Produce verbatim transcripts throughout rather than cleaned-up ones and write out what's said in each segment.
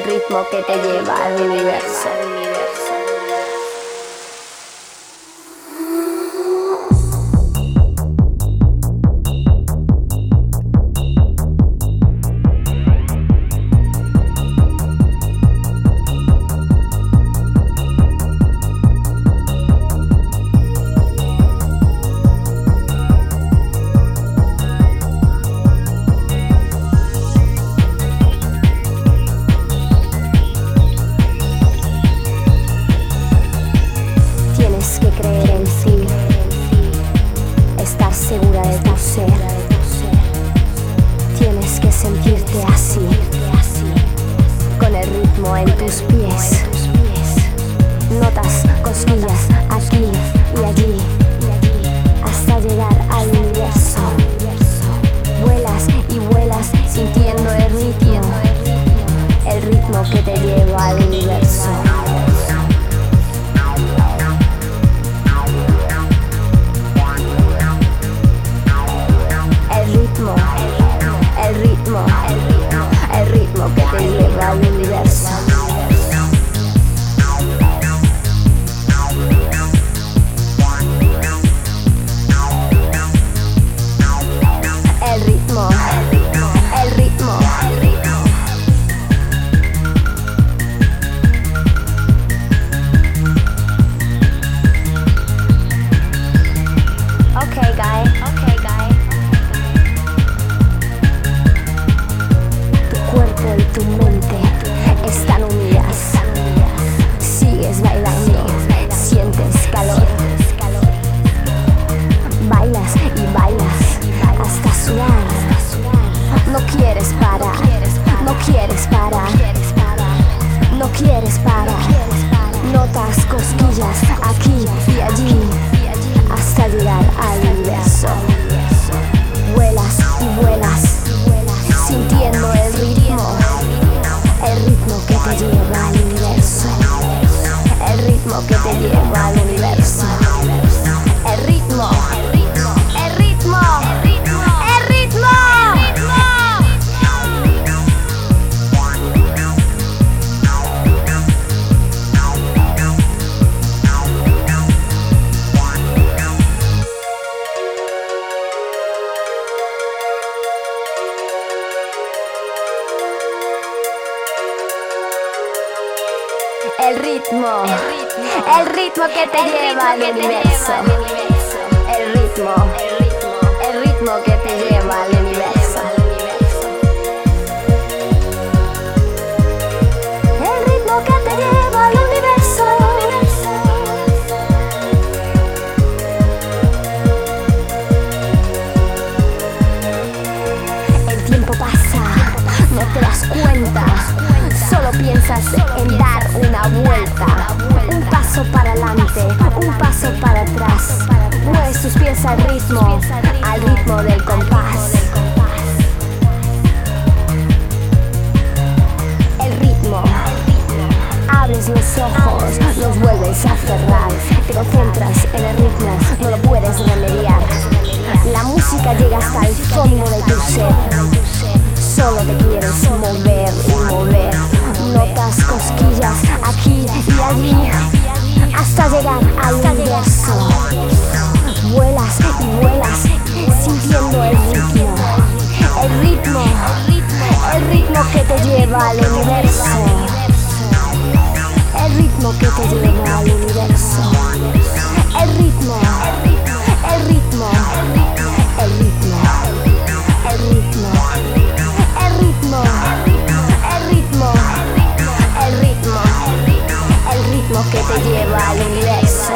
ritmo que te lleva al universo. Segura de tu ser, tienes que sentirte así, con el ritmo en tus pies. Notas cosquillas aquí y allí, hasta llegar al universo. Vuelas y vuelas sintiendo el ritmo, el ritmo que te lleva al universo. El ritmo, el ritmo que te lleva al universo. El ritmo, el ritmo, el ritmo. Okay, guy. Okay, guy. Y tu mente están unidas. Sigues bailando, sientes calor. Bailas y bailas hasta sudar. No quieres parar, no quieres parar, no quieres parar. Notas cosquillas aquí y allí hasta llegar al universo. Vuelas y vuelas sintiendo el ritmo, el ritmo que te lleva al universo, el ritmo que te lleva al universo, el ritmo, el ritmo, el ritmo, el ritmo. El ritmo, el ritmo que te lleva al universo. El ritmo, el ritmo que te lleva al universo. El ritmo que te lleva al universo. El tiempo pasa, no te das cuenta. Solo piensas en dar una vuelta, un paso para adelante, un paso para atrás. Mueves tus pies al ritmo, al ritmo del compás. El ritmo, abres los ojos, los vuelves a cerrar. Te concentras en el ritmo, no lo puedes remediar. La música llega hasta el fondo de tu ser. Solo te quieres mover y mover. Notas cosquillas aquí y allí hasta llegar al universo. Vuelas y vuelas sintiendo el ritmo, el ritmo, el ritmo que te lleva al universo, el ritmo que te lleva al universo, el ritmo, el ritmo, el ritmo, el ritmo, el ritmo, el ritmo, el ritmo, el ritmo que te lleva al universo.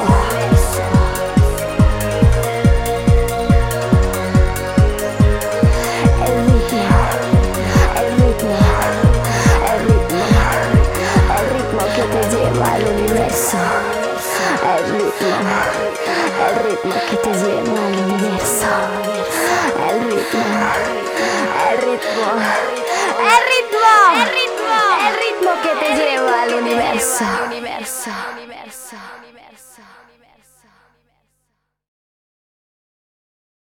El ritmo, el ritmo, el ritmo, el ritmo que te lleva al universo. El ritmo, el ritmo que te lleva al universo. El ritmo, el ritmo, el ritmo, el ritmo, el ritmo que te lleva al universo. Universo, universo, universo.